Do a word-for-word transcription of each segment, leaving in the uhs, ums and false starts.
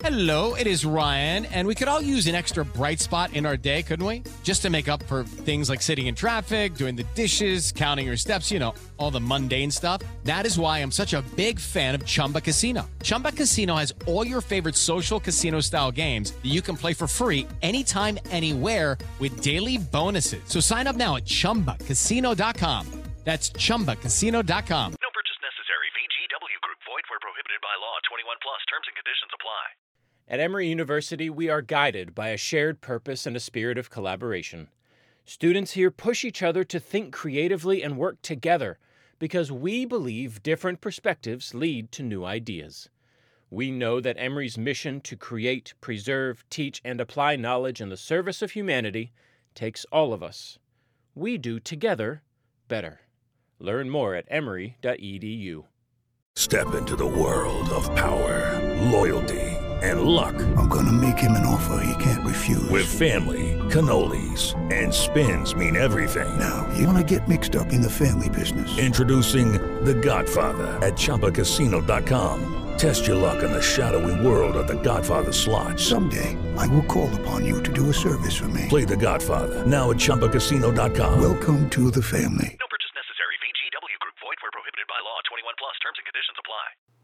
Hello, it is Ryan, and we could all use an extra bright spot in our day, couldn't we? Just to make up for things like sitting in traffic, doing the dishes, counting your steps, you know, all the mundane stuff. That is why I'm such a big fan of Chumba Casino. Chumba Casino has all your favorite social casino-style games that you can play for free anytime, anywhere with daily bonuses. So sign up now at chumba casino dot com. That's chumba casino dot com. No purchase necessary. V G W Group. Void where prohibited by law. twenty-one plus. Terms and conditions apply. At Emory University, we are guided by a shared purpose and a spirit of collaboration. Students here push each other to think creatively and work together because we believe different perspectives lead to new ideas. We know that Emory's mission to create, preserve, teach, and apply knowledge in the service of humanity takes all of us. We do together better. Learn more at emory dot e d u. Step into the world of power, loyalty, and luck. I'm gonna make him an offer he can't refuse. With family, cannolis, and spins mean everything. Now, you wanna get mixed up in the family business. Introducing The Godfather at chumba casino dot com. Test your luck in the shadowy world of The Godfather slot. Someday, I will call upon you to do a service for me. Play The Godfather now at chumba casino dot com. Welcome to the family. No purchase necessary. V G W Group. Void where prohibited by law. twenty-one plus. Terms and conditions apply.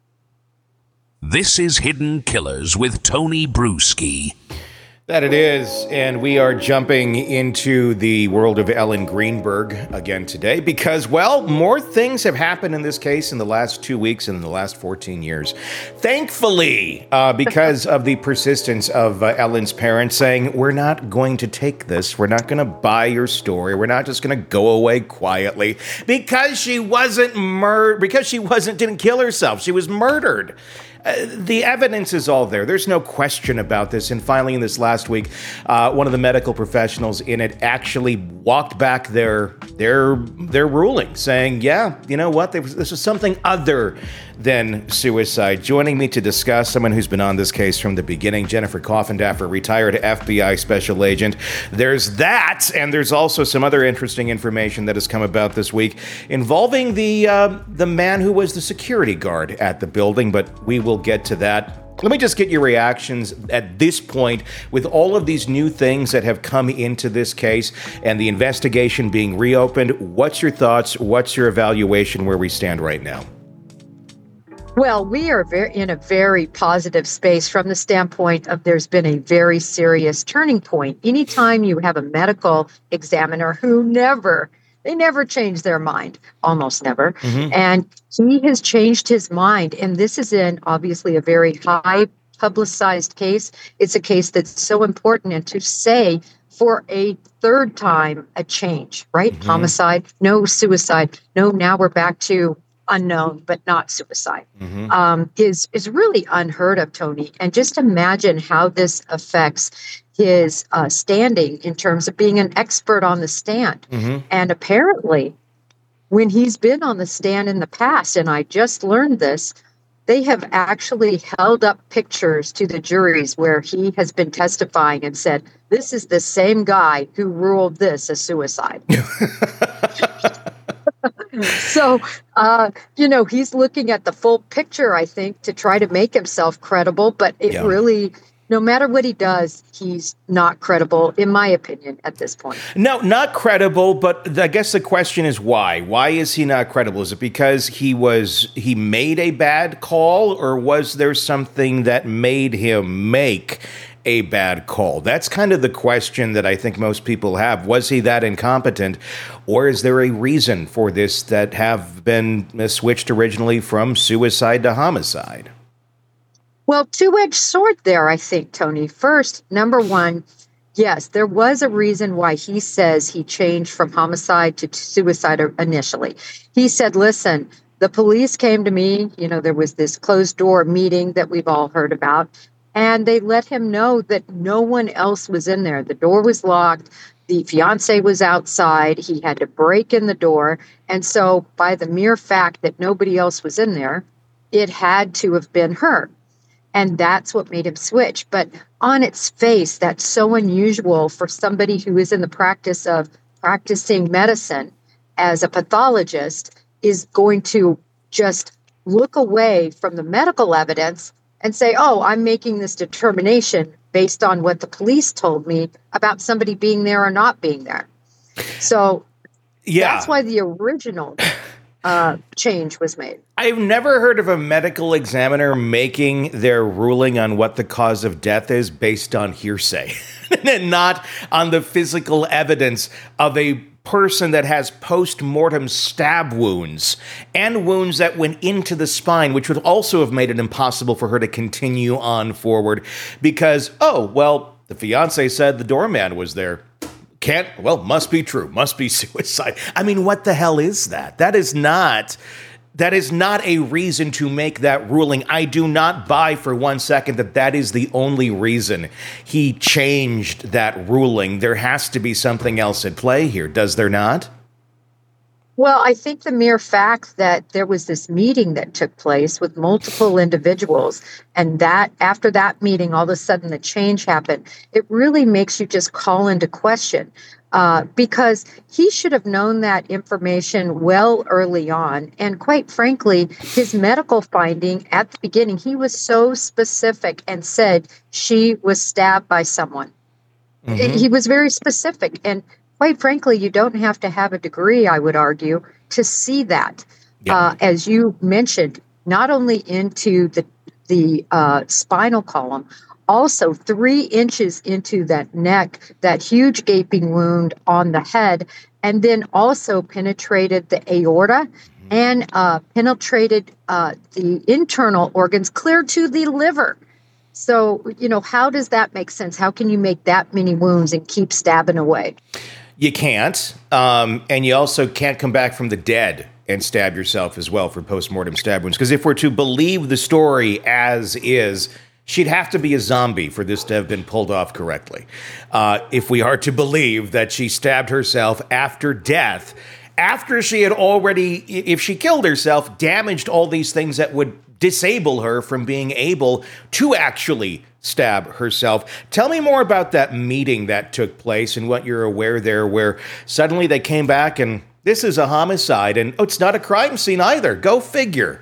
This is Hidden Killers with Tony Bruschi. That it is, and we are jumping into the world of Ellen Greenberg again today because, well, more things have happened in this case in the last two weeks and in the last fourteen years. Thankfully, uh, because of the persistence of uh, Ellen's parents saying, we're not going to take this, we're not going to buy your story, we're not just going to go away quietly because she wasn't murdered, because she wasn't, didn't kill herself, she was murdered. Uh, the evidence is all there. There's no question about this. And finally, in this last week, uh, one of the medical professionals in it actually walked back their their their ruling, saying, "Yeah, you know what? Was, this was something other than suicide." Joining me to discuss, someone who's been on this case from the beginning, Jennifer Coffindaffer, retired F B I special agent. There's that, and there's also some other interesting information that has come about this week involving the uh, the man who was the security guard at the building. But we will get to that. Let me just get your reactions at this point with all of these new things that have come into this case and the investigation being reopened. What's your thoughts? What's your evaluation where we stand right now? Well, we are very, in a very positive space from the standpoint of there's been a very serious turning point. Anytime you have a medical examiner who never, they never change their mind, almost never. Mm-hmm. And he has changed his mind. And this is in obviously a very high publicized case. It's a case that's so important. And to say for a third time a change, right? Mm-hmm. Homicide, no suicide. No, now we're back to unknown, but not suicide, mm-hmm. um, is is really unheard of, Tony. And just imagine how this affects his uh, standing in terms of being an expert on the stand. Mm-hmm. And apparently, when he's been on the stand in the past, and I just learned this, they have actually held up pictures to the juries where he has been testifying and said, this is the same guy who ruled this a suicide. So, uh, you know, he's looking at the full picture, I think, to try to make himself credible. But it yeah. really, no matter what he does, he's not credible, in my opinion, at this point. No, not credible. But I guess the question is why? Why is he not credible? Is it because he was he made a bad call, or was there something that made him make a bad call? That's kind of the question that I think most people have. Was he that incompetent, or is there a reason for this that have been switched originally from suicide to homicide? Well, two-edged sword there, I think, Tony. First, number one, yes, there was a reason why he says he changed from homicide to suicide initially. He said, listen, the police came to me, you know, there was this closed door meeting that we've all heard about, and they let him know that no one else was in there. The door was locked. The fiance was outside. He had to break in the door. And so by the mere fact that nobody else was in there, it had to have been her. And that's what made him switch. But on its face, that's so unusual for somebody who is in the practice of practicing medicine as a pathologist, is going to just look away from the medical evidence and say, oh, I'm making this determination based on what the police told me about somebody being there or not being there. So yeah, that's why the original uh, change was made. I've never heard of a medical examiner making their ruling on what the cause of death is based on hearsay and not on the physical evidence of a person that has post-mortem stab wounds and wounds that went into the spine, which would also have made it impossible for her to continue on forward because, oh, well, the fiance said the doorman was there. Can't, well, must be true, must be suicide. I mean, what the hell is that? That is not... That is not a reason to make that ruling. I do not buy for one second that that is the only reason he changed that ruling. There has to be something else at play here, does there not? Well, I think the mere fact that there was this meeting that took place with multiple individuals, and that after that meeting, all of a sudden the change happened, it really makes you just call into question. Uh, because he should have known that information well early on. And quite frankly, his medical finding at the beginning, he was so specific and said she was stabbed by someone. Mm-hmm. He was very specific. And quite frankly, you don't have to have a degree, I would argue, to see that. Yeah. Uh, as you mentioned, not only into the, the uh, spinal column, also three inches into that neck, that huge gaping wound on the head, and then also penetrated the aorta and uh, penetrated uh, the internal organs clear to the liver. So, you know, how does that make sense? How can you make that many wounds and keep stabbing away? You can't. Um, and you also can't come back from the dead and stab yourself as well for postmortem stab wounds. Because if we're to believe the story as is, she'd have to be a zombie for this to have been pulled off correctly. Uh, if we are to believe that she stabbed herself after death, after she had already, if she killed herself, damaged all these things that would disable her from being able to actually stab herself. Tell me more about that meeting that took place and what you're aware there, where suddenly they came back and this is a homicide and oh, it's not a crime scene either. Go figure.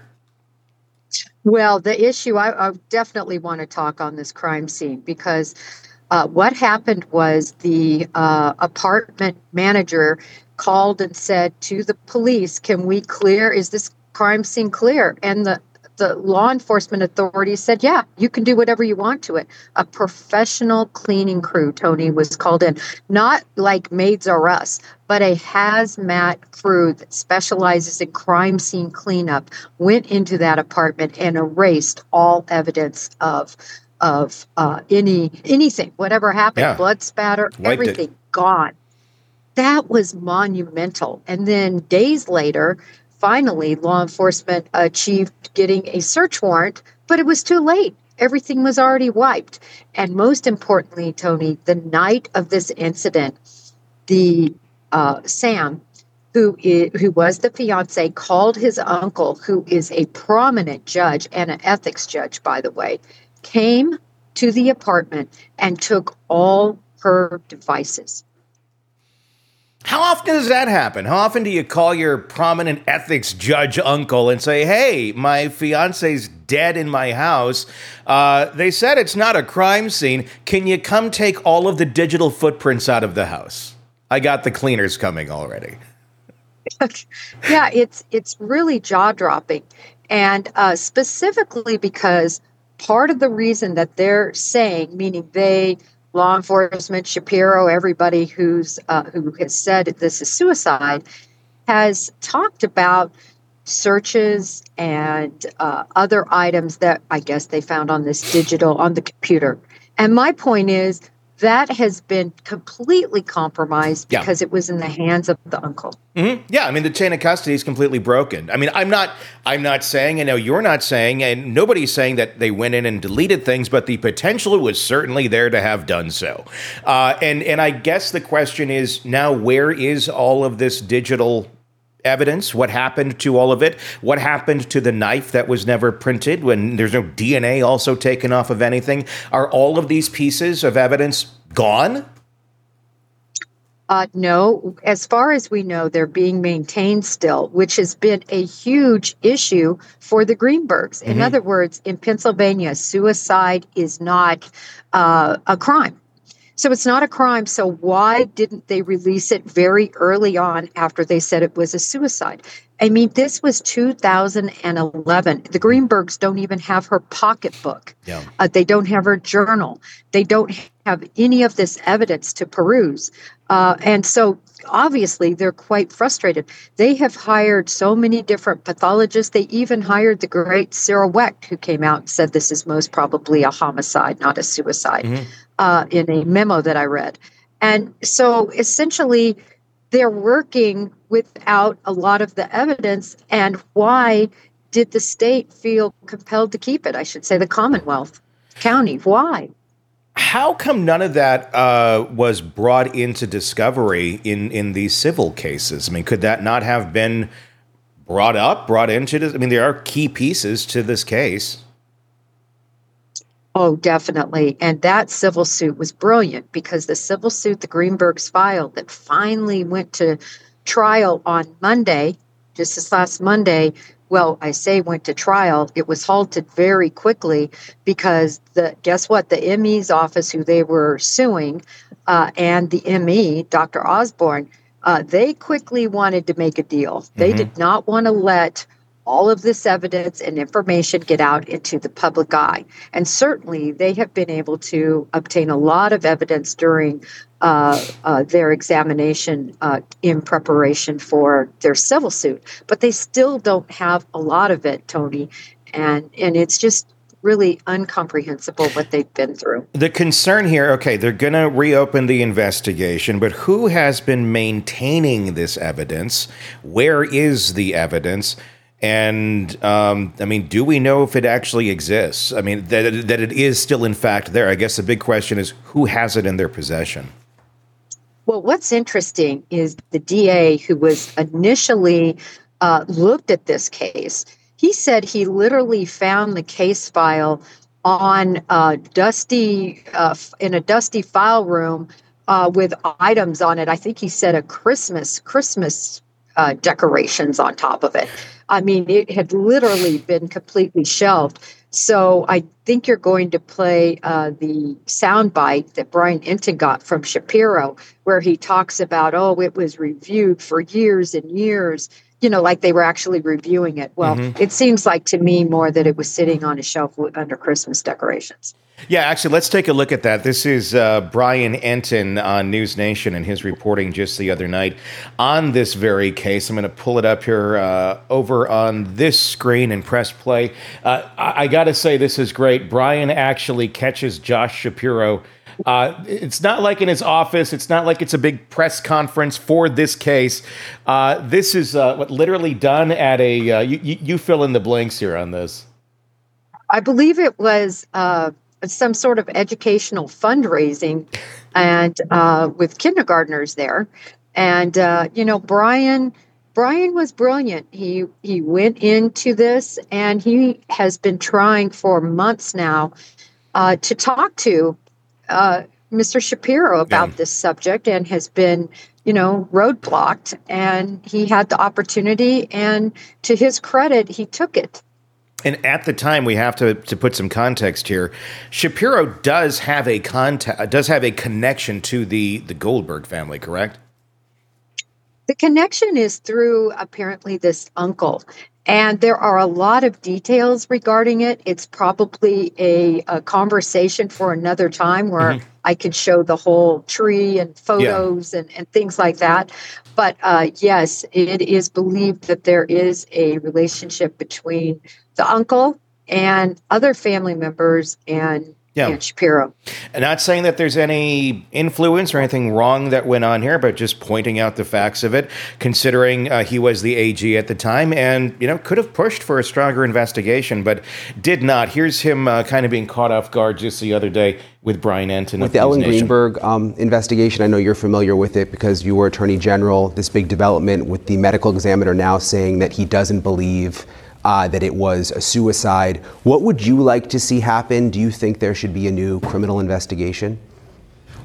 Well, the issue, I, I definitely want to talk on this crime scene because uh, what happened was the uh, apartment manager called and said to the police, can we clear, is this crime scene clear? And the, the law enforcement authorities said, yeah, you can do whatever you want to it. A professional cleaning crew, Tony, was called in, not like Maids R Us, but a hazmat crew that specializes in crime scene cleanup went into that apartment and erased all evidence of of uh, any anything, whatever happened, yeah. blood spatter, Wiped everything it. Gone. That was monumental. And then days later, finally, law enforcement achieved getting a search warrant, but it was too late. Everything was already wiped. And most importantly, Tony, the night of this incident, the uh, Sam, who is, who was the fiance, called his uncle, who is a prominent judge and an ethics judge, by the way, came to the apartment and took all her devices. How often does that happen? How often do you call your prominent ethics judge uncle and say, hey, my fiance's dead in my house. Uh, they said it's not a crime scene. Can you come take all of the digital footprints out of the house? I got the cleaners coming already. Yeah, it's it's really jaw-dropping. And uh, specifically because part of the reason that they're saying, meaning they... law enforcement, Shapiro, everybody who's uh, who has said this is suicide, has talked about searches and uh, other items that I guess they found on this digital, on the computer. And my point is that has been completely compromised because yeah. it was in the hands of the uncle. Mm-hmm. Yeah, I mean, the chain of custody is completely broken. I mean, I'm not I'm not saying, I know you're not saying, and nobody's saying that they went in and deleted things, but the potential was certainly there to have done so. Uh, and, and I guess the question is now, where is all of this digital evidence? What happened to all of it? What happened to the knife that was never printed when there's no D N A also taken off of anything? Are all of these pieces of evidence gone? Uh, no, as far as we know, they're being maintained still, which has been a huge issue for the Greenbergs. In mm-hmm. other words, in Pennsylvania, suicide is not uh, a crime. So it's not a crime. So why didn't they release it very early on after they said it was a suicide? I mean, this was two thousand eleven. The Greenbergs don't even have her pocketbook. Yeah. Uh, they don't have her journal. They don't have any of this evidence to peruse. Uh, and so obviously they're quite frustrated. They have hired so many different pathologists. They even hired the great Cyril Wecht, who came out and said this is most probably a homicide, not a suicide, mm-hmm. uh, in a memo that I read. And so essentially they're working without a lot of the evidence. And why did the state feel compelled to keep it? I should say the Commonwealth County. Why? How come none of that uh, was brought into discovery in, in these civil cases? I mean, could that not have been brought up, brought into this? I mean, there are key pieces to this case. Oh, definitely. And that civil suit was brilliant because the civil suit the Greenbergs filed that finally went to trial on Monday, just this last Monday, well, I say went to trial, it was halted very quickly because the guess what? The M E's office, who they were suing, uh, and the M E, Doctor Osborne, uh, they quickly wanted to make a deal. They mm-hmm. did not want to let all of this evidence and information get out into the public eye. And certainly they have been able to obtain a lot of evidence during uh, uh, their examination uh, in preparation for their civil suit. But they still don't have a lot of it, Tony. And, and it's just really incomprehensible what they've been through. The concern here, okay, they're going to reopen the investigation, but who has been maintaining this evidence? Where is the evidence? And, um, I mean, do we know if it actually exists? I mean, that, that it is still, in fact, there. I guess the big question is, who has it in their possession? Well, what's interesting is the D A who was initially uh, looked at this case, he said he literally found the case file on uh, dusty, uh, in a dusty file room uh, with items on it. I think he said a Christmas, Christmas uh, decorations on top of it. I mean, it had literally been completely shelved. So I think you're going to play uh, the soundbite that Brian Entin got from Shapiro, where he talks about, oh, it was reviewed for years and years, you know, like they were actually reviewing it. Well, mm-hmm. It seems like to me more that it was sitting on a shelf under Christmas decorations. Yeah, actually, let's take a look at that. This is uh, Brian Entin on News Nation and his reporting just the other night on this very case. I'm going to pull it up here uh, over on this screen and press play. Uh, I, I got to say, this is great. Brian actually catches Josh Shapiro. Uh, it's not like in his office. It's not like it's a big press conference for this case. Uh, this is uh, what literally done at a, uh, you, you fill in the blanks here on this. I believe it was uh, some sort of educational fundraising and uh, with kindergartners there. And, uh, you know, Brian, Brian was brilliant. He, he went into this and he has been trying for months now uh, to talk to Uh, Mister Shapiro about yeah. this subject and has been, you know, roadblocked, and he had the opportunity, and to his credit, he took it. And at the time, we have to, to put some context here. Shapiro does have a contact, does have a connection to the, the Goldberg family, correct? The connection is through apparently this uncle. And there are a lot of details regarding it. It's probably a, a conversation for another time where mm-hmm. I could show the whole tree and photos yeah. and, and things like that. But uh, yes, it is believed that there is a relationship between the uncle and other family members and Yeah. and Shapiro. And not saying that there's any influence or anything wrong that went on here, but just pointing out the facts of it, considering uh, he was the A G at the time and, you know, could have pushed for a stronger investigation, but did not. Here's him uh, kind of being caught off guard just the other day with Brian Entin. With the Ellen Greenberg um, investigation, I know you're familiar with it because you were Attorney General. This big development with the medical examiner now saying that he doesn't believe Uh, that it was a suicide. What would you like to see happen? Do you think there should be a new criminal investigation?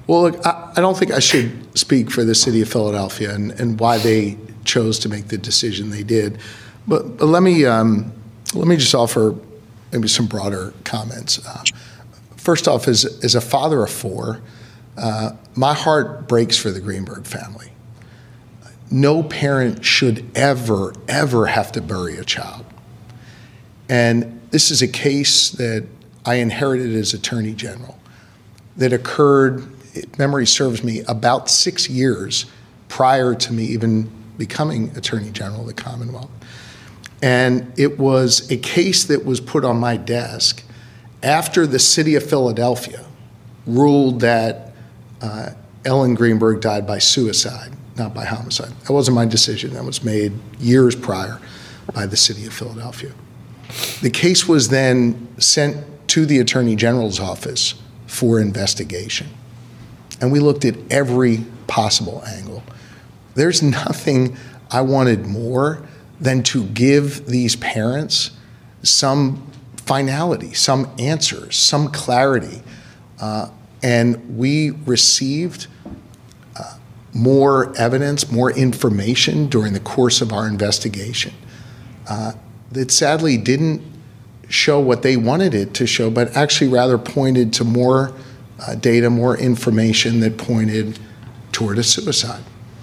Well, look, I, I don't think I should speak for the city of Philadelphia and, and why they chose to make the decision they did. But, but let me um, let me just offer maybe some broader comments. Uh, first off, as, as a father of four, uh, my heart breaks for the Greenberg family. No parent should ever, ever have to bury a child. And this is a case that I inherited as Attorney General that occurred, if memory serves me, about six years prior to me even becoming Attorney General of the Commonwealth. And it was a case that was put on my desk after the city of Philadelphia ruled that uh, Ellen Greenberg died by suicide, not by homicide. That wasn't my decision. That was made years prior by the city of Philadelphia. The case was then sent to the Attorney General's office for investigation. And we looked at every possible angle. There's nothing I wanted more than to give these parents some finality, some answers, some clarity. Uh, and we received uh, more evidence, more information during the course of our investigation uh, that sadly didn't show what they wanted it to show, but actually rather pointed to more uh, data, more information that pointed toward a suicide.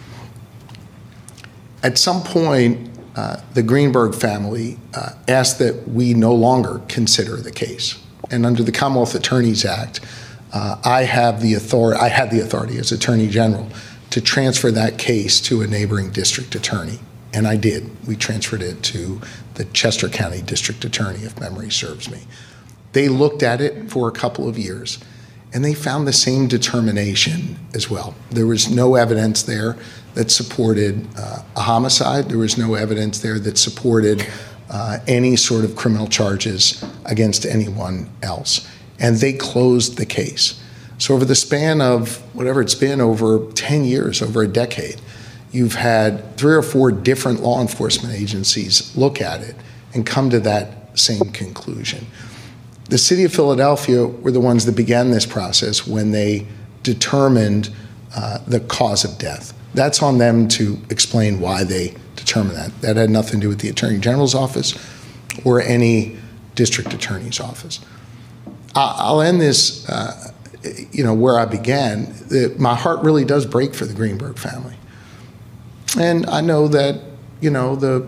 At some point, uh, the Greenberg family uh, asked that we no longer consider the case. And under the Commonwealth Attorneys Act, uh, I have the authority, I had the authority as Attorney General to transfer that case to a neighboring district attorney. And I did. We transferred it to the Chester County District Attorney, if memory serves me. They looked at it for a couple of years, and they found the same determination as well. There was no evidence there that supported uh, a homicide. There was no evidence there that supported uh, any sort of criminal charges against anyone else. And they closed the case. So over the span of whatever it's been, over ten years, over a decade, you've had three or four different law enforcement agencies look at it and come to that same conclusion. The city of Philadelphia were the ones that began this process when they determined uh, the cause of death. That's on them to explain why they determined that. That had nothing to do with the Attorney General's office or any district attorney's office. I'll end this, uh, you know, where I began. That my heart really does break for the Greenberg family. And I know that, you know, the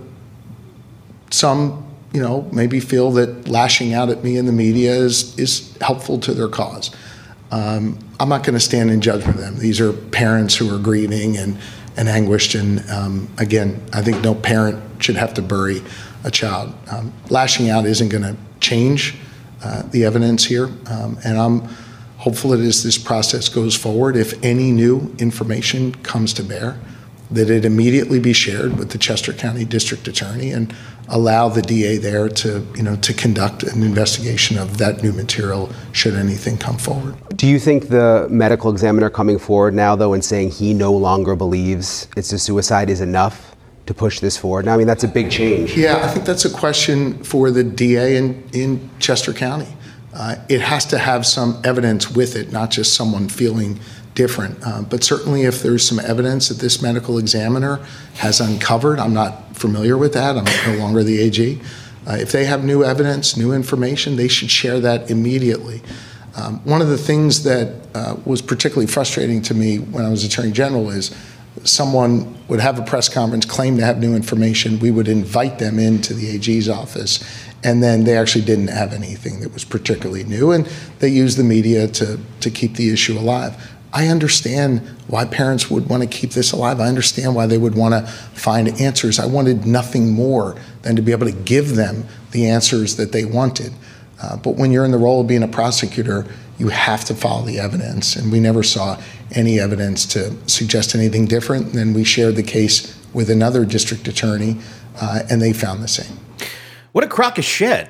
some, you know, maybe feel that lashing out at me in the media is, is helpful to their cause. Um, I'm not going to stand in judgment of them. These are parents who are grieving and, and anguished. And um, again, I think no parent should have to bury a child. Um, lashing out isn't going to change uh, the evidence here. Um, and I'm hopeful that as this process goes forward, if any new information comes to bear, that it immediately be shared with the Chester County District Attorney and allow the D A there to, you know, to conduct an investigation of that new material should anything come forward. Do you think the medical examiner coming forward now, though, and saying he no longer believes it's a suicide is enough to push this forward? Now, I mean, that's a big change. Yeah, I think that's a question for the D A in, in Chester County. Uh, it has to have some evidence with it, not just someone feeling different. Uh, but certainly if there's some evidence that this medical examiner has uncovered, I'm not familiar with that, I'm no longer the A G. Uh, if they have new evidence, new information, they should share that immediately. Um, one of the things that uh, was particularly frustrating to me when I was Attorney General is someone would have a press conference, claim to have new information, we would invite them into the A G's office, and then they actually didn't have anything that was particularly new, and they used the media to, to keep the issue alive. I understand why parents would want to keep this alive. I understand why they would want to find answers. I wanted nothing more than to be able to give them the answers that they wanted. Uh, but when you're in the role of being a prosecutor, you have to follow the evidence. And we never saw any evidence to suggest anything different. And then we shared the case with another district attorney, uh, and they found the same. What a crock of shit.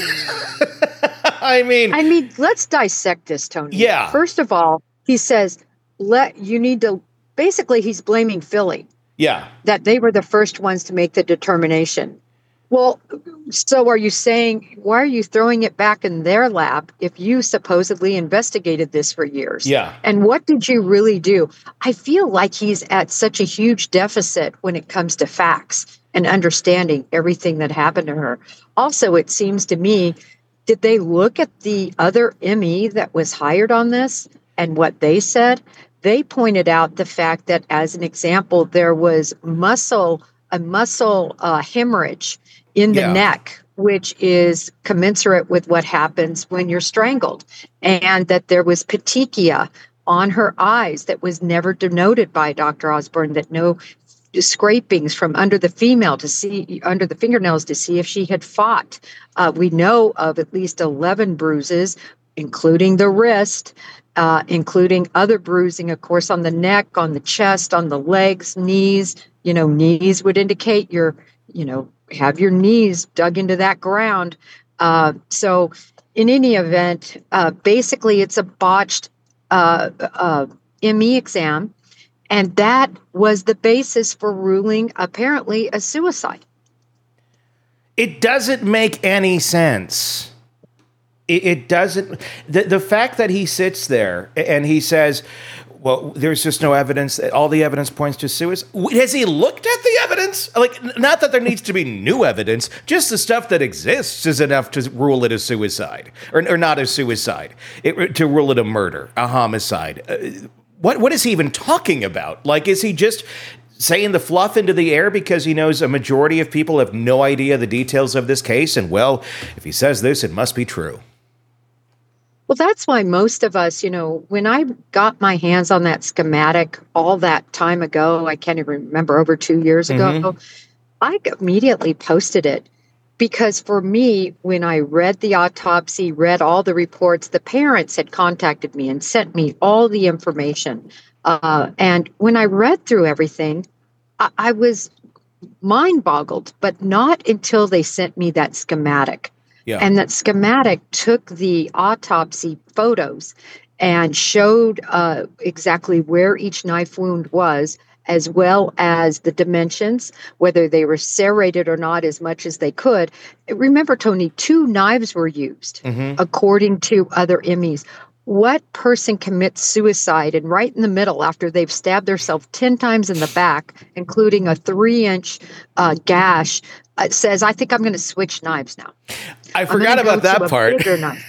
I mean, I mean, let's dissect this, Tony. Yeah. First of all, he says, let you need to, basically he's blaming Philly. Yeah. That they were the first ones to make the determination. Well, so are you saying, why are you throwing it back in their lap if you supposedly investigated this for years? Yeah. And what did you really do? I feel like he's at such a huge deficit when it comes to facts and understanding everything that happened to her. Also, it seems to me, did they look at the other M E that was hired on this and what they said? They pointed out the fact that, as an example, there was muscle, a muscle uh, hemorrhage in the Yeah. neck, which is commensurate with what happens when you're strangled, and that there was petechia on her eyes that was never denoted by Doctor Osborne, that no scrapings from under the female to see under the fingernails to see if she had fought. Uh, we know of at least eleven bruises, including the wrist, uh, including other bruising, of course, on the neck, on the chest, on the legs, knees. You know, knees would indicate you're, you know, have your knees dug into that ground. Uh, so in any event, uh, basically it's a botched uh, uh, M E exam. And that was the basis for ruling, apparently, a suicide. It doesn't make any sense. It, it doesn't. The, the fact that he sits there and he says, well, there's just no evidence. All the evidence points to suicide. Has he looked at the evidence? Like, not that there needs to be new evidence. Just the stuff that exists is enough to rule it a suicide. Or, or not a suicide. It, to rule it a murder, a homicide. Uh, what What is he even talking about? Like, is he just saying the fluff into the air because he knows a majority of people have no idea the details of this case? And, well, if he says this, it must be true. Well, that's why most of us, you know, when I got my hands on that schematic all that time ago, I can't even remember, over two years ago, mm-hmm. I immediately posted it. Because for me, when I read the autopsy, read all the reports, the parents had contacted me and sent me all the information. Uh, and when I read through everything, I, I was mind boggled, but not until they sent me that schematic. Yeah. And that schematic took the autopsy photos and showed uh, exactly where each knife wound was, as well as the dimensions, whether they were serrated or not, as much as they could. Remember, Tony, two knives were used, mm-hmm. according to other M Es. What person commits suicide and right in the middle after they've stabbed themselves ten times in the back, including a three-inch uh, gash, uh, says, I think I'm going to switch knives now. I forgot about that part.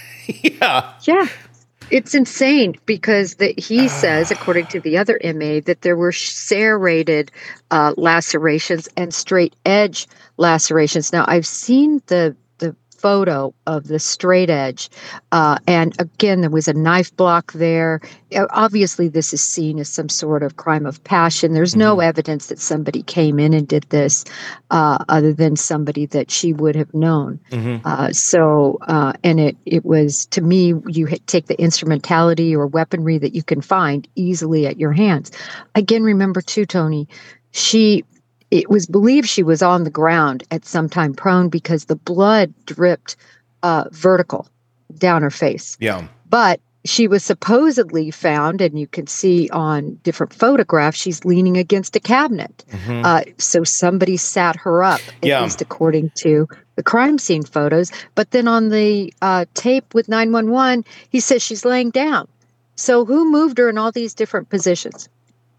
yeah. Yeah. It's insane because the, he says, according to the other M A, that there were serrated uh, lacerations and straight edge lacerations. Now, I've seen the the photo of the straight edge, uh, and again, there was a knife block there. Obviously, this is seen as some sort of crime of passion. There's mm-hmm. no evidence that somebody came in and did this, uh, other than somebody that she would have known. Mm-hmm. Uh, so, uh, and it it was, to me, you take the instrumentality or weaponry that you can find easily at your hands. Again, remember too, Tony, she. It was believed she was on the ground at some time, prone, because the blood dripped uh, vertical down her face. Yeah. But she was supposedly found, and you can see on different photographs, she's leaning against a cabinet. Mm-hmm. Uh, so somebody sat her up, at yeah. least according to the crime scene photos. But then on the uh, tape with nine one one, he says she's laying down. So who moved her in all these different positions?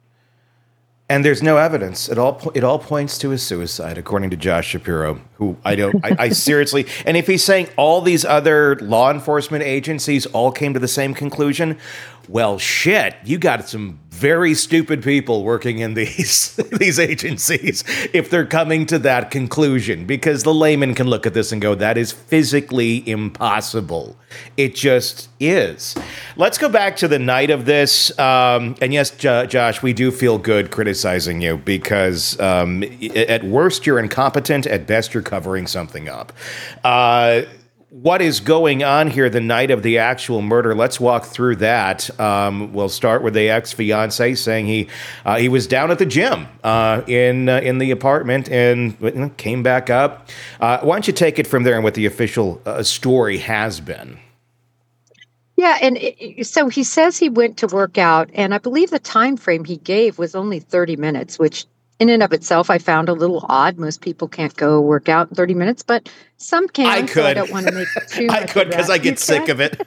And there's no evidence. It all it all points to a suicide, according to Josh Shapiro, who I don't, I, I seriously, and if he's saying all these other law enforcement agencies all came to the same conclusion, well, shit, you got some very stupid people working in these these agencies if they're coming to that conclusion, because the layman can look at this and go, that is physically impossible. It just is. Let's go back to the night of this. Um, and yes, J- Josh, we do feel good criticizing you because um, at worst, you're incompetent. At best, you're covering something up. Uh, what is going on here the night of the actual murder? Let's walk through that. Um, we'll start with the ex-fiance saying he uh, he was down at the gym uh, in uh, in the apartment and you know, came back up. Uh, why don't you take it from there and what the official uh, story has been? Yeah, and it, so he says he went to work out, and I believe the time frame he gave was only thirty minutes, which in and of itself, I found a little odd. Most people can't go work out in thirty minutes, but some can. I could. So I don't want to make too much I could because I get you sick can? of it.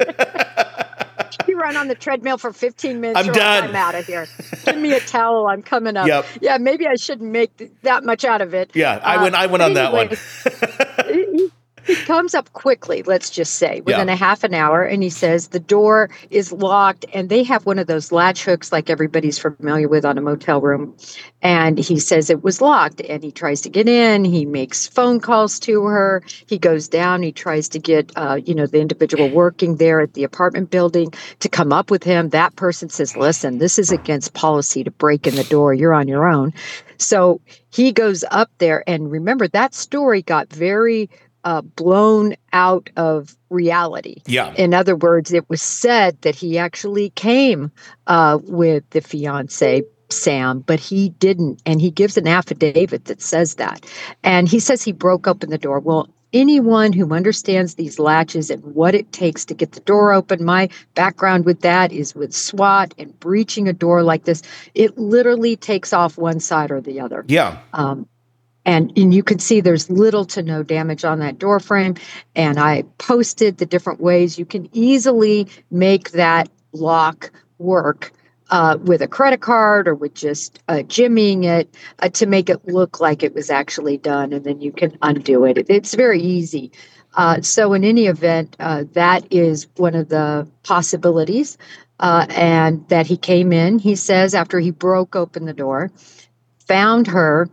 You run on the treadmill for fifteen minutes. I'm done. I'm out of here. Give me a towel. I'm coming up. Yep. Yeah, maybe I shouldn't make th- that much out of it. Yeah, I Uh, went. I went but on that anyway, one. he, he comes up quickly, let's just say, within Yeah. a half an hour, and he says the door is locked, and they have one of those latch hooks like everybody's familiar with on a motel room. And he says it was locked, and he tries to get in. He makes phone calls to her. He goes down. He tries to get, uh, you know, the individual working there at the apartment building to come up with him. That person says, listen, this is against policy to break in the door. You're on your own. So he goes up there, and remember, that story got very Uh, blown out of reality. Yeah. In other words, it was said that he actually came uh, with the fiance, Sam, but he didn't. And he gives an affidavit that says that. And he says he broke open the door. Well, anyone who understands these latches and what it takes to get the door open, my background with that is with SWAT and breaching a door like this. It literally takes off one side or the other. Yeah. Um, And, and you can see there's little to no damage on that door frame. And I posted the different ways you can easily make that lock work uh, with a credit card or with just uh, jimmying it uh, to make it look like it was actually done. And then you can undo it. It's very easy. Uh, so in any event, uh, that is one of the possibilities. Uh, and that he came in, he says, after he broke open the door, found her.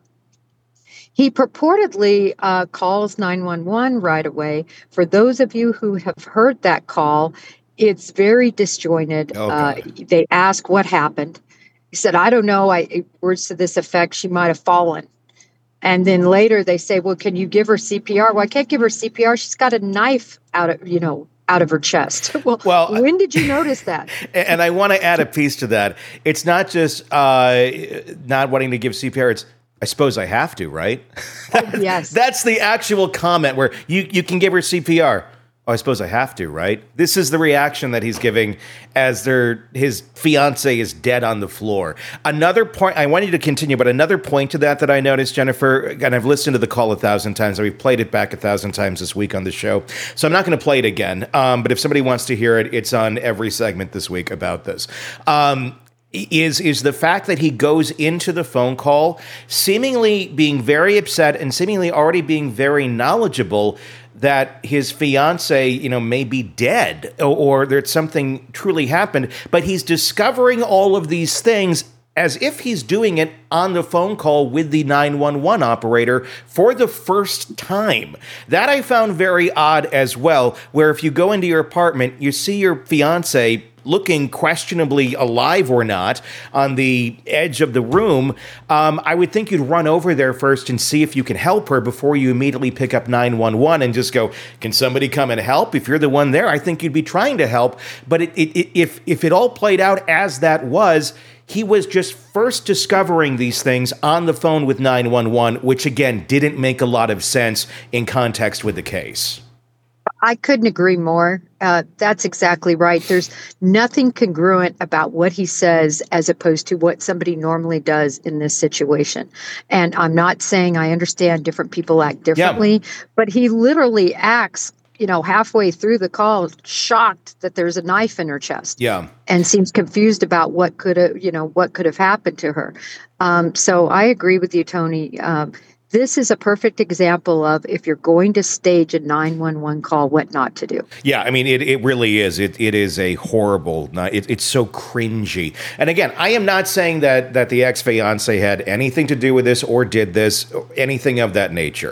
He purportedly uh, calls nine one one right away. For those of you who have heard that call, it's very disjointed. Oh, uh, God. they ask what happened. He said, I don't know. I words to this effect, she might have fallen. And then later they say, well, can you give her C P R? Well, I can't give her C P R. She's got a knife out of, you know, out of her chest. well, Well, when did you notice that? And I want to add a piece to that. It's not just uh, not wanting to give C P R. It's, I suppose I have to, right? Oh, yes. That's the actual comment where you, you can give her C P R. Oh, I suppose I have to, right? This is the reaction that he's giving as their his fiance is dead on the floor. Another point, I want you to continue, but another point to that that I noticed, Jennifer, and I've listened to the call a thousand times, and we've played it back a thousand times this week on the show, so I'm not going to play it again. Um, but if somebody wants to hear it, it's on every segment this week about this. Um, is is the fact that he goes into the phone call seemingly being very upset and seemingly already being very knowledgeable that his fiance, you know, may be dead or, or that something truly happened, but he's discovering all of these things as if he's doing it on the phone call with the nine one one operator for the first time. That I found very odd as well, where if you go into your apartment, you see your fiance looking questionably alive or not on the edge of the room, um, I would think you'd run over there first and see if you can help her before you immediately pick up nine one one and just go, can somebody come and help? If you're the one there, I think you'd be trying to help. But it, it, it, if, if it all played out as that was, he was just first discovering these things on the phone with nine one one, which again didn't make a lot of sense in context with the case. I couldn't agree more. Uh, that's exactly right. There's nothing congruent about what he says as opposed to what somebody normally does in this situation. And I'm not saying I understand different people act differently, yeah. but he literally acts, you know, halfway through the call, shocked that there's a knife in her chest. Yeah. And seems confused about what could have, you know, what could have happened to her. Um, so I agree with you, Tony. Um, This is a perfect example of if you're going to stage a nine one one call, what not to do. Yeah, I mean, it, it really is. It It is a horrible, it, it's so cringy. And again, I am not saying that, that the ex-fiance had anything to do with this or did this, or anything of that nature.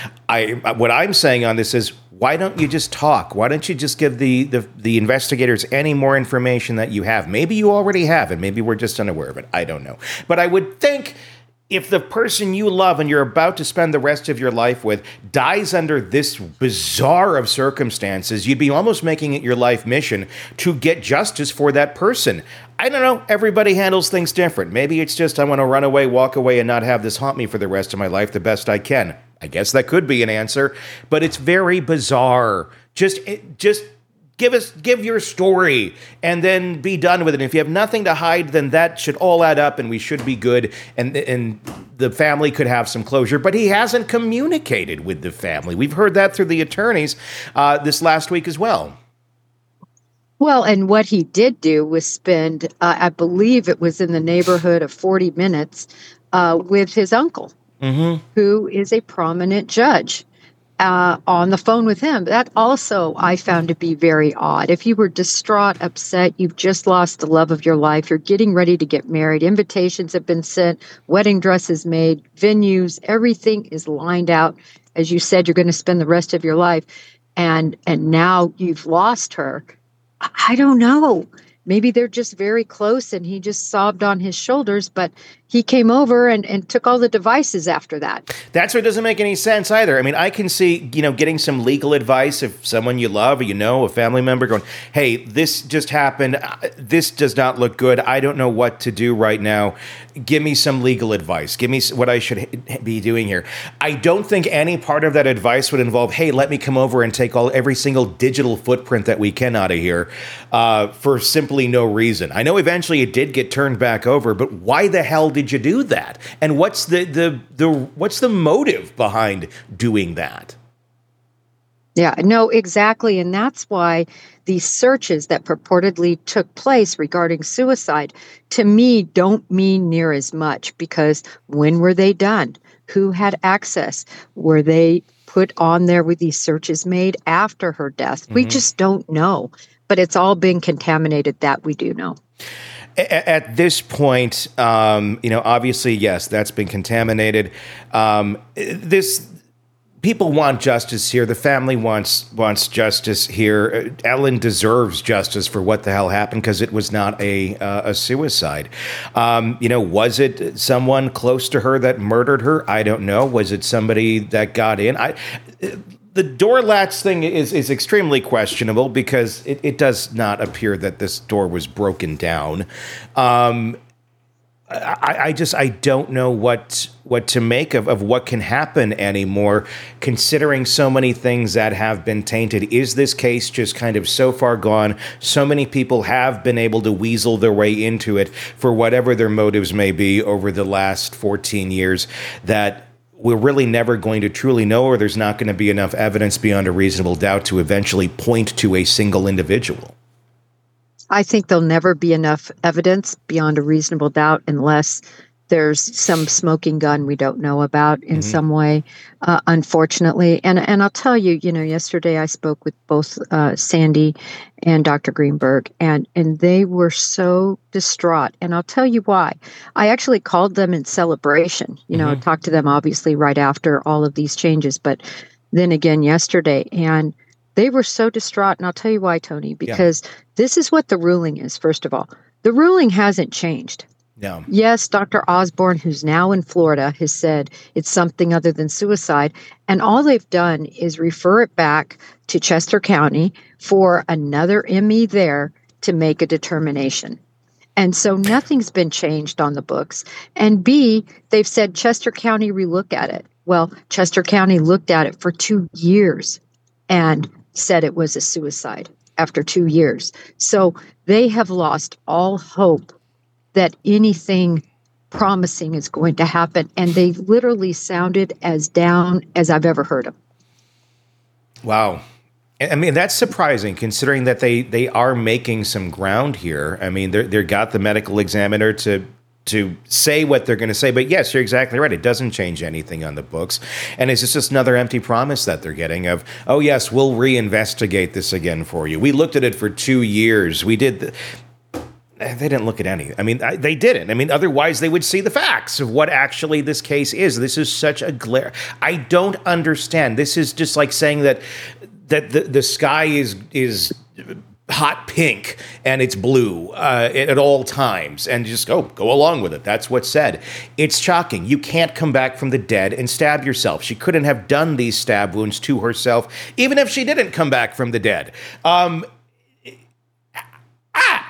I What I'm saying on this is, why don't you just talk? Why don't you just give the, the, the investigators any more information that you have? Maybe you already have it. Maybe we're just unaware of it. I don't know. But I would think if the person you love and you're about to spend the rest of your life with dies under this bizarre of circumstances, you'd be almost making it your life mission to get justice for that person. I don't know. Everybody handles things different. Maybe it's just I want to run away, walk away, and not have this haunt me for the rest of my life the best I can. I guess that could be an answer, but it's very bizarre. Just, just give us, give your story, and then be done with it. And if you have nothing to hide, then that should all add up, and we should be good. And and the family could have some closure, but he hasn't communicated with the family. We've heard that through the attorneys uh, this last week as well. Well, and what he did do was spend, uh, I believe it was in the neighborhood of forty minutes uh, with his uncle, mm-hmm. who is a prominent judge. Uh, on the phone with him. That also I found to be very odd. If you were distraught, upset, you've just lost the love of your life, you're getting ready to get married, invitations have been sent, wedding dresses made, venues, everything is lined out. As you said, you're going to spend the rest of your life. And and now you've lost her. I don't know. Maybe they're just very close and he just sobbed on his shoulders, but he came over and, and took all the devices after that. That's what doesn't make any sense either. I mean, I can see, you know, getting some legal advice if someone you love or you know, a family member going, hey, this just happened. This does not look good. I don't know what to do right now. Give me some legal advice. Give me what I should be doing here. I don't think any part of that advice would involve, hey, let me come over and take all every single digital footprint that we can out of here uh, for simply no reason. I know eventually it did get turned back over, but why the hell did you do that? And what's the the the what's the motive behind doing that? Yeah, no, exactly. And that's why these searches that purportedly took place regarding suicide, to me, don't mean near as much, because when were they done? Who had access? Were they put on there with these searches made after her death? Mm-hmm. We just don't know. But it's all been contaminated, that we do know. At this point, um, you know, obviously, yes, that's been contaminated. Um, this people want justice here. The family wants wants justice here. Ellen deserves justice for what the hell happened, because it was not a uh, a suicide. Um, you know, was it someone close to her that murdered her? I don't know. Was it somebody that got in? I. The door latch thing is, is extremely questionable, because it, it does not appear that this door was broken down. Um, I, I just I don't know what what to make of, of what can happen anymore, considering so many things that have been tainted. Is this case just kind of so far gone? So many people have been able to weasel their way into it for whatever their motives may be over the last fourteen years, that we're really never going to truly know, or there's not going to be enough evidence beyond a reasonable doubt to eventually point to a single individual. I think there'll never be enough evidence beyond a reasonable doubt unless there's some smoking gun we don't know about in mm-hmm. some way, uh, unfortunately. And and I'll tell you, you know, yesterday I spoke with both uh, Sandy and Doctor Greenberg, and, and they were so distraught. And I'll tell you why. I actually called them in celebration. You know, mm-hmm. talked to them obviously right after all of these changes, but then again yesterday. And they were so distraught. And I'll tell you why, Tony, because yeah. this is what the ruling is, first of all. The ruling hasn't changed. No. Yes, Doctor Osborne, who's now in Florida, has said it's something other than suicide. And all they've done is refer it back to Chester County for another M E there to make a determination. And so nothing's been changed on the books. And B, they've said Chester County relook at it. Well, Chester County looked at it for two years and said it was a suicide after two years. So they have lost all hope that anything promising is going to happen. And they literally sounded as down as I've ever heard them. Wow. I mean, that's surprising, considering that they, they are making some ground here. I mean, they're, they've got the medical examiner to to say what they're going to say. But yes, you're exactly right. It doesn't change anything on the books. And it's just another empty promise that they're getting of, oh, yes, we'll reinvestigate this again for you. We looked at it for two years. We did... The, They didn't look at any. I mean, they didn't. I mean, otherwise they would see the facts of what actually this case is. This is such a glare. I don't understand. This is just like saying that that the, the sky is is hot pink and it's blue uh, at all times, and just go go along with it. That's what's said. It's shocking. You can't come back from the dead and stab yourself. She couldn't have done these stab wounds to herself, even if she didn't come back from the dead. Um, ah.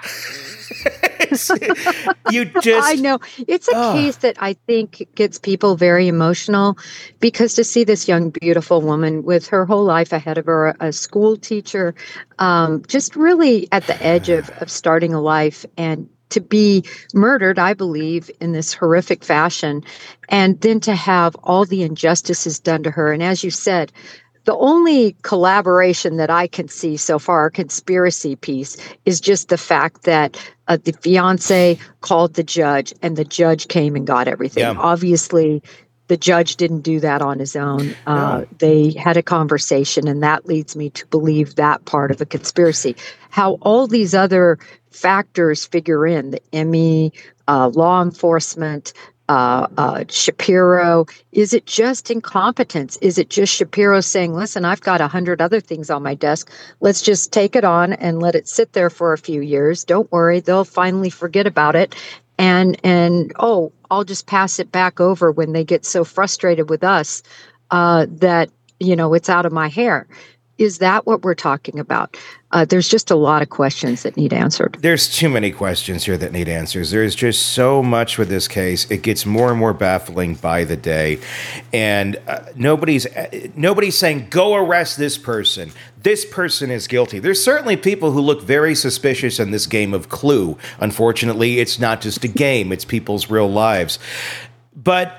You just I know it's a uh, case that I think gets people very emotional, because to see this young, beautiful woman with her whole life ahead of her, a school teacher, um, just really at the edge of, of starting a life, and to be murdered, I believe, in this horrific fashion, and then to have all the injustices done to her. And as you said, the only collaboration that I can see so far, conspiracy piece, is just the fact that uh, the fiance called the judge and the judge came and got everything. Yeah. Obviously, the judge didn't do that on his own. Uh, No. They had a conversation, and that leads me to believe that part of a conspiracy. How all these other factors figure in, the Emmy, uh, law enforcement, uh, uh, Shapiro. Is it just incompetence? Is it just Shapiro saying, listen, I've got a hundred other things on my desk. Let's just take it on and let it sit there for a few years. Don't worry, they'll finally forget about it. And, and oh, I'll just pass it back over when they get so frustrated with us uh, that, you know, it's out of my hair. Is that what we're talking about? Uh, there's just a lot of questions that need answered. There's too many questions here that need answers. There's just so much with this case. It gets more and more baffling by the day. And uh, nobody's uh, nobody's saying, go arrest this person. This person is guilty. There's certainly people who look very suspicious in this game of Clue. Unfortunately, it's not just a game. It's people's real lives. But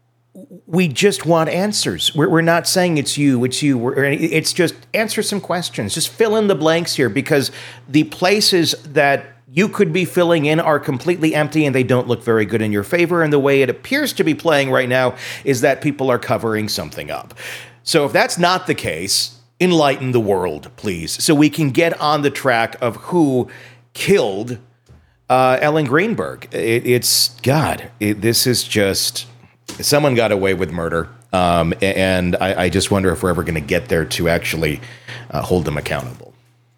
we just want answers. We're, we're not saying it's you, it's you. We're, it's just answer some questions. Just fill in the blanks here, because the places that you could be filling in are completely empty and they don't look very good in your favor. And the way it appears to be playing right now is that people are covering something up. So if that's not the case, enlighten the world, please, so we can get on the track of who killed uh, Ellen Greenberg. It, it's, God, it, this is just... Someone got away with murder, um, and I, I just wonder if we're ever going to get there to actually uh, hold them accountable.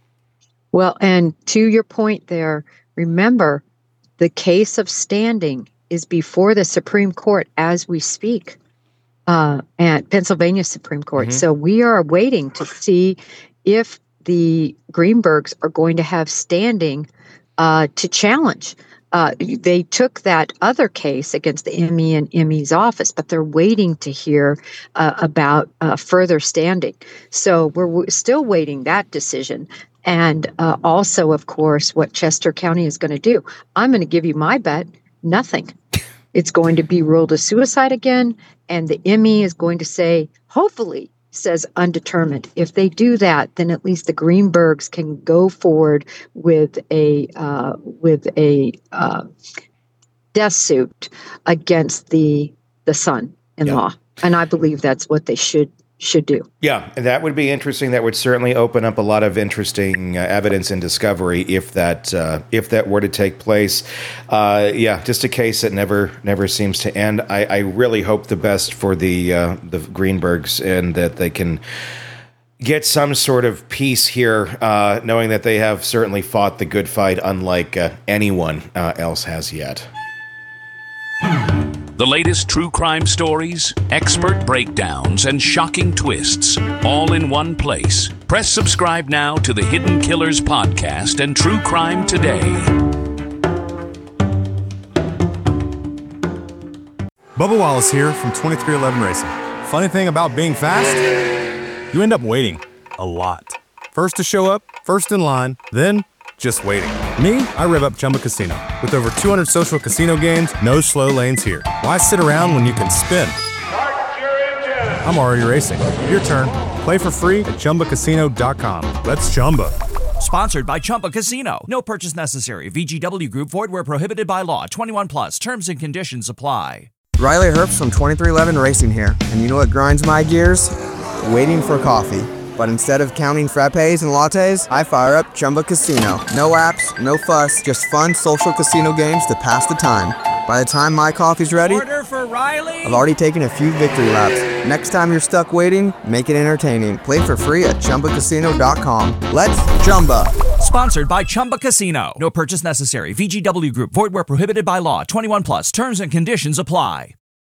Well, and to your point there, remember, the case of standing is before the Supreme Court as we speak, uh, at Pennsylvania Supreme Court. Mm-hmm. So we are waiting to see if the Greenbergs are going to have standing uh, to challenge. Uh, they took that other case against the Emmy and Emmy's office, but they're waiting to hear uh, about uh, further standing. So we're w- still waiting that decision. And uh, also, of course, what Chester County is going to do. I'm going to give you my bet, nothing. It's going to be ruled a suicide again, and the Emmy is going to say, hopefully, says undetermined. If they do that, then at least the Greenbergs can go forward with a uh, with a uh, death suit against the the son-in-law, yeah. And I believe that's what they should should do. Yeah, that would be interesting. That would certainly open up a lot of interesting uh, evidence and discovery if that uh, if that were to take place. Uh, yeah, just a case that never never seems to end. I, I really hope the best for the uh, the Greenbergs, and that they can get some sort of peace here, uh, knowing that they have certainly fought the good fight, unlike uh, anyone uh, else has yet. The latest true crime stories, expert breakdowns, and shocking twists, all in one place. Press subscribe now to the Hidden Killers podcast and True Crime Today. Bubba Wallace here from twenty-three eleven Racing. Funny thing about being fast, you end up waiting a lot. First to show up, first in line, then just waiting. Me, I rev up Chumba Casino. With over two hundred social casino games, no slow lanes here. Why sit around when you can spin? I'm already racing. Your turn. Play for free at Chumba Casino dot com. Let's Chumba. Sponsored by Chumba Casino. No purchase necessary. V G W Group. Void where prohibited by law. twenty-one plus. Terms and conditions apply. Riley Herbst from twenty-three eleven Racing here. And you know what grinds my gears? Waiting for coffee. But instead of counting frappes and lattes, I fire up Chumba Casino. No apps, no fuss, just fun social casino games to pass the time. By the time my coffee's ready, Order for Riley. I've already taken a few victory laps. Next time you're stuck waiting, make it entertaining. Play for free at Chumba Casino dot com. Let's Chumba. Sponsored by Chumba Casino. No purchase necessary. V G W Group. Void where prohibited by law. twenty-one plus. Terms and conditions apply.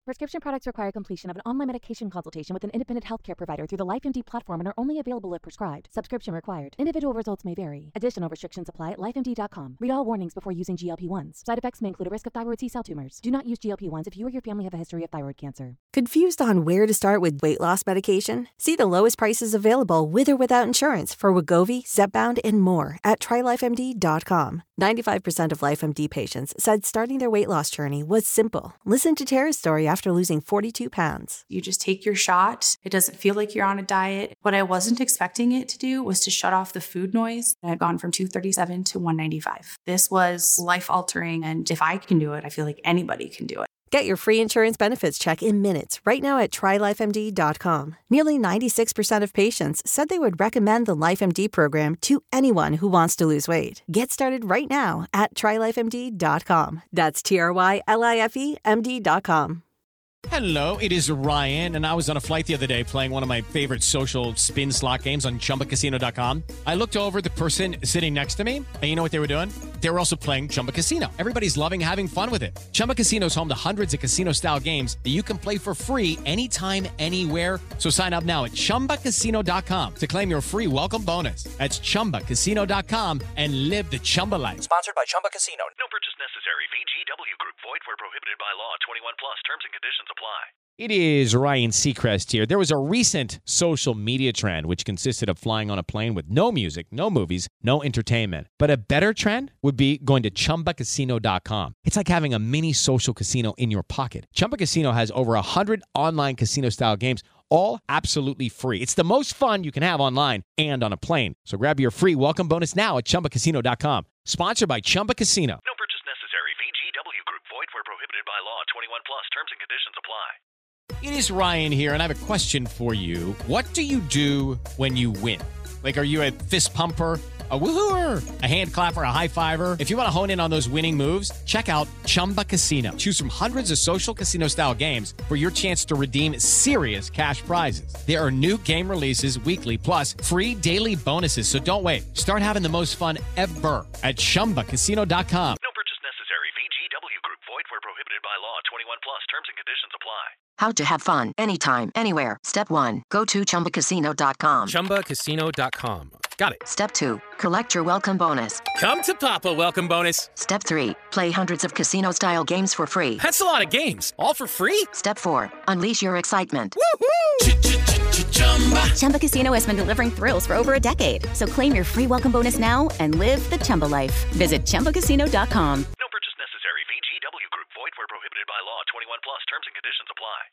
Prescription products require completion of an online medication consultation with an independent healthcare provider through the LifeMD platform and are only available if prescribed. Subscription required. Individual results may vary. Additional restrictions apply at life M D dot com. Read all warnings before using G L P one s. Side effects may include a risk of thyroid C-cell tumors. Do not use G L P one s if you or your family have a history of thyroid cancer. Confused on where to start with weight loss medication? See the lowest prices available with or without insurance for Wegovy, Zepbound, and more at try life M D dot com. ninety-five percent of LifeMD patients said starting their weight loss journey was simple. Listen to Tara's story after losing forty-two pounds. You just take your shot. It doesn't feel like you're on a diet. What I wasn't expecting it to do was to shut off the food noise. I'd gone from two thirty-seven to one ninety-five. This was life-altering, and if I can do it, I feel like anybody can do it. Get your free insurance benefits check in minutes right now at try life M D dot com. Nearly ninety-six percent of patients said they would recommend the LifeMD program to anyone who wants to lose weight. Get started right now at try life M D dot com. That's T R Y L I F E M D dot com. Hello, it is Ryan, and I was on a flight the other day playing one of my favorite social spin slot games on chumba casino dot com. I looked over at the person sitting next to me, and you know what they were doing? They were also playing Chumba Casino. Everybody's loving having fun with it. Chumba Casino is home to hundreds of casino-style games that you can play for free anytime, anywhere. So sign up now at chumba casino dot com to claim your free welcome bonus. That's chumba casino dot com and live the Chumba life. Sponsored by Chumba Casino. No purchase necessary. V G W Group. Void where prohibited by law. twenty-one plus. Terms and conditions apply. It is Ryan Seacrest here. There was a recent social media trend which consisted of flying on a plane with no music, no movies, no entertainment. But a better trend would be going to chumba casino dot com. It's like having a mini social casino in your pocket. Chumba Casino has over one hundred online casino-style games, all absolutely free. It's the most fun you can have online and on a plane. So grab your free welcome bonus now at chumba casino dot com. Sponsored by Chumba Casino. No purchase necessary. V G W Group. Void where prohibited by law. twenty-one plus. Terms and conditions apply. It is Ryan here, and I have a question for you. What do you do when you win? Like, are you a fist pumper, a woohooer, a hand clapper, a high fiver? If you want to hone in on those winning moves, check out Chumba Casino. Choose from hundreds of social casino-style games for your chance to redeem serious cash prizes. There are new game releases weekly, plus free daily bonuses. So don't wait. Start having the most fun ever at chumba casino dot com. No purchase necessary. V G W Group. Void where prohibited by law. twenty-one plus. Terms and conditions apply. How to have fun anytime, anywhere. Step one, go to chumba casino dot com. chumba casino dot com. Got it. Step two, collect your welcome bonus. Come to Papa welcome bonus. Step three, play hundreds of casino-style games for free. That's a lot of games, all for free? Step four, unleash your excitement. Woohoo! Chumba Casino has been delivering thrills for over a decade. So claim your free welcome bonus now and live the Chumba life. Visit chumba casino dot com. No purchase necessary. V G W Group. Void where prohibited by law. twenty-one plus. Terms and conditions apply.